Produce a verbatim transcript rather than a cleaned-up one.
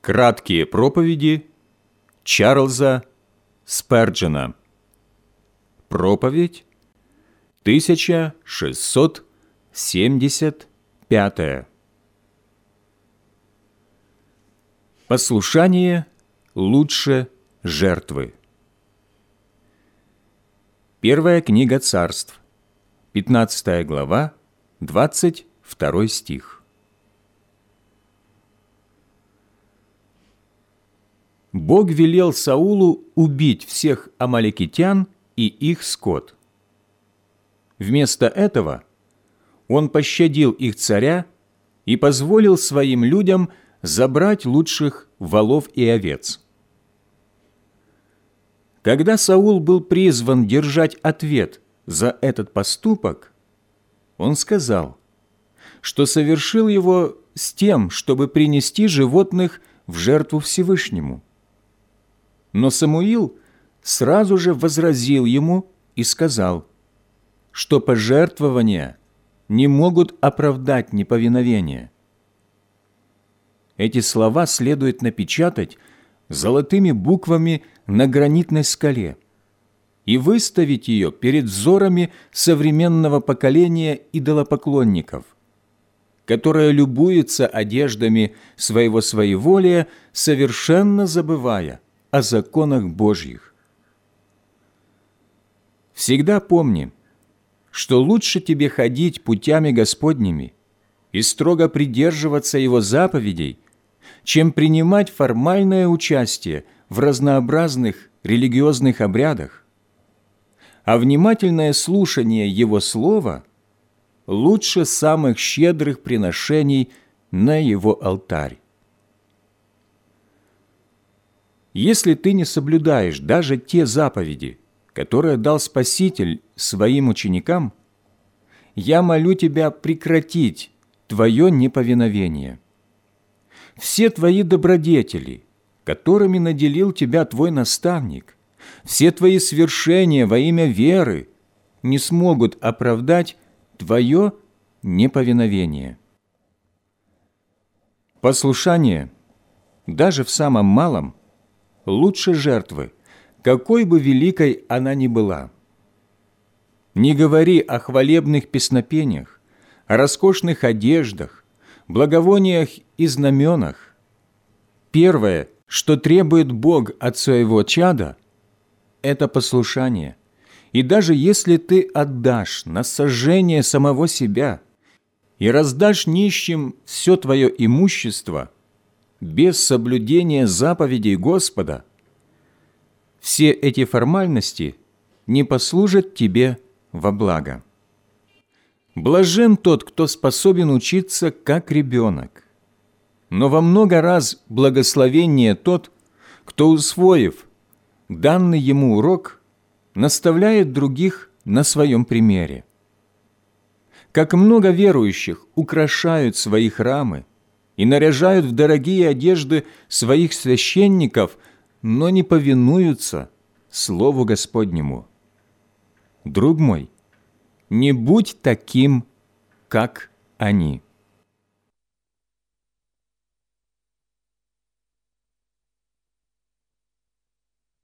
Краткие проповеди Чарльза Сперджена. Проповедь тысяча шестьсот семьдесят пятая. Послушание лучше жертвы. Первая книга Царств, пятнадцатая глава, двадцать второй стих. Бог велел Саулу убить всех амалекитян и их скот. Вместо этого он пощадил их царя и позволил своим людям забрать лучших волов и овец. Когда Саул был призван держать ответ за этот поступок, он сказал, что совершил его с тем, чтобы принести животных в жертву Всевышнему. Но Самуил сразу же возразил ему и сказал, что пожертвования не могут оправдать неповиновение. Эти слова следует напечатать золотыми буквами на гранитной скале и выставить ее перед взорами современного поколения идолопоклонников, которое любуется одеждами своего своеволия, совершенно забывая о законах Божьих. Всегда помни, что лучше тебе ходить путями Господними и строго придерживаться Его заповедей, чем принимать формальное участие в разнообразных религиозных обрядах, а внимательное слушание Его Слова лучше самых щедрых приношений на Его алтарь. Если ты не соблюдаешь даже те заповеди, которые дал Спаситель своим ученикам, я молю тебя прекратить твое неповиновение. Все твои добродетели, которыми наделил тебя твой наставник, все твои свершения во имя веры не смогут оправдать твое неповиновение. Послушание, даже в самом малом, лучше жертвы, какой бы великой она ни была. Не говори о хвалебных песнопениях, о роскошных одеждах, благовониях и знаменах. Первое, что требует Бог от своего чада, это послушание. И даже если ты отдашь на сожжение самого себя и раздашь нищим все твое имущество, без соблюдения заповедей Господа, все эти формальности не послужат тебе во благо. Блажен тот, кто способен учиться как ребенок, но во много раз благословение тот, кто, усвоив данный ему урок, наставляет других на своем примере. Как много верующих украшают свои храмы и наряжают в дорогие одежды своих священников, но не повинуются Слову Господнему. Друг мой, не будь таким, как они.